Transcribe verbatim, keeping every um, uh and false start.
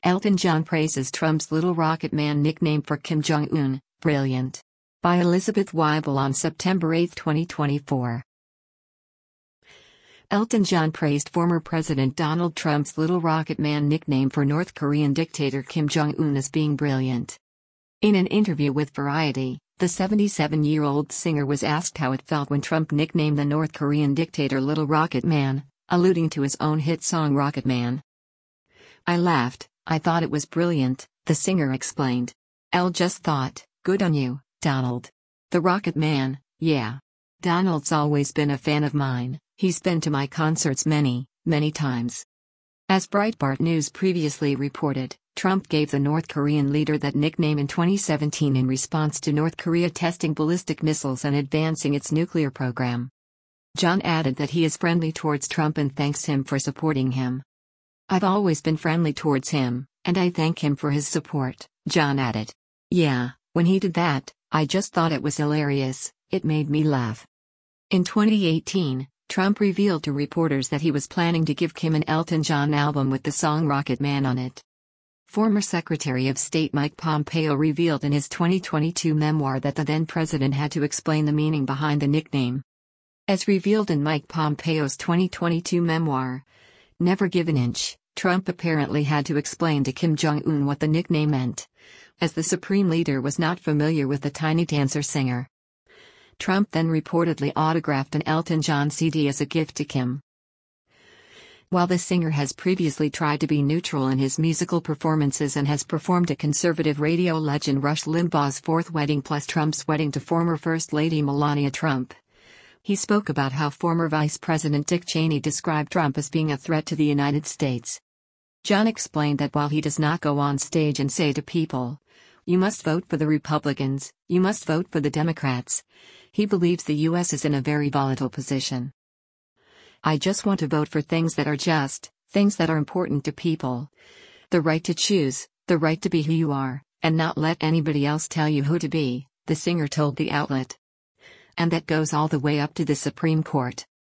Elton John praises Trump's Little Rocket Man nickname for Kim Jong-un, brilliant. By Elizabeth Weibel on September eighth, twenty twenty-four. Elton John praised former President Donald Trump's Little Rocket Man nickname for North Korean dictator Kim Jong-un as being brilliant. In an interview with Variety, the seventy-seven-year-old singer was asked how it felt when Trump nicknamed the North Korean dictator Little Rocket Man, alluding to his own hit song Rocket Man. "I laughed, I thought it was brilliant," the singer explained. "El just thought, good on you, Donald. The Rocket Man, yeah. Donald's always been a fan of mine, he's been to my concerts many, many times." As Breitbart News previously reported, Trump gave the North Korean leader that nickname in twenty seventeen in response to North Korea testing ballistic missiles and advancing its nuclear program. John added that he is friendly towards Trump and thanks him for supporting him. "I've always been friendly towards him, and I thank him for his support," John added. "Yeah, when he did that, I just thought it was hilarious, it made me laugh." In twenty eighteen, Trump revealed to reporters that he was planning to give Kim an Elton John album with the song Rocket Man on it. Former Secretary of State Mike Pompeo revealed in his twenty twenty-two memoir that the then-president had to explain the meaning behind the nickname. As revealed in Mike Pompeo's twenty twenty-two memoir, Never Give an Inch, Trump apparently had to explain to Kim Jong-un what the nickname meant, as the Supreme Leader was not familiar with the tiny dancer singer. Trump then reportedly autographed an Elton John C D as a gift to Kim. While the singer has previously tried to be neutral in his musical performances and has performed a conservative radio legend Rush Limbaugh's fourth wedding plus Trump's wedding to former First Lady Melania Trump, he spoke about how former Vice President Dick Cheney described Trump as being a threat to the United States. John explained that while he does not go on stage and say to people, "You must vote for the Republicans, you must vote for the Democrats," he believes the U S is in a very volatile position. "I just want to vote for things that are just, things that are important to people. The right to choose, the right to be who you are, and not let anybody else tell you who to be," the singer told the outlet. "And that goes all the way up to the Supreme Court."